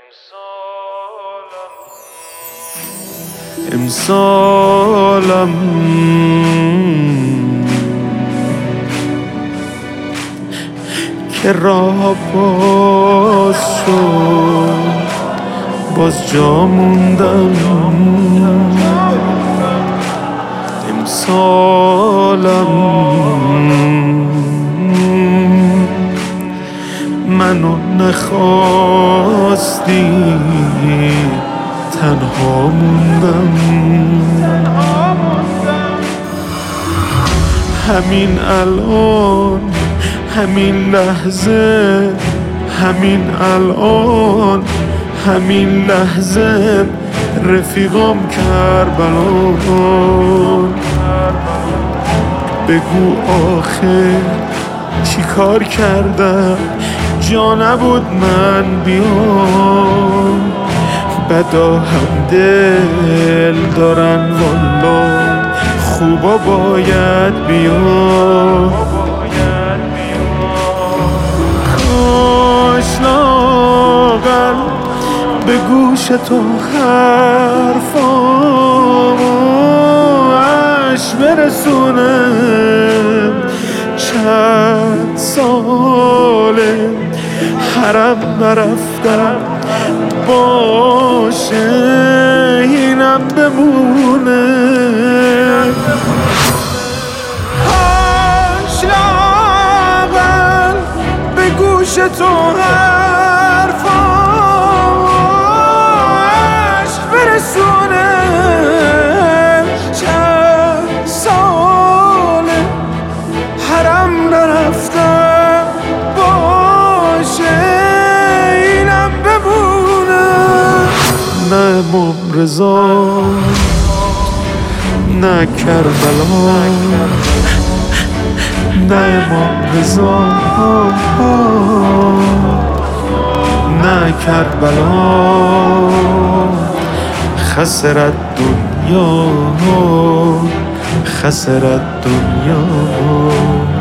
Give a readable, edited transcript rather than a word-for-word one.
امسالم که راه باز شد، باز جا موندم. امسالم منو نخواستی، تنها موندم. همین الان، همین لحظه، همین الان، همین لحظه رفیقم کربلان. بگو آخه چی کار کردم، جا نبود من بیام. بدا هم دل دارن والا، خوبا باید بیام. کاش لااقل به گوش تو حرفامش برسونم. چند ساله حرم نرفتم، باشه اینم بمونه. کاش لااقل به گوش تو حرفاش برسونه. چند ساله حرم نرفتم، باشه اینم بمونه. نه امام رضا، نه کربلا، نه امام رضا، نه کربلا. خسر الدنیا، خسر الدنیا.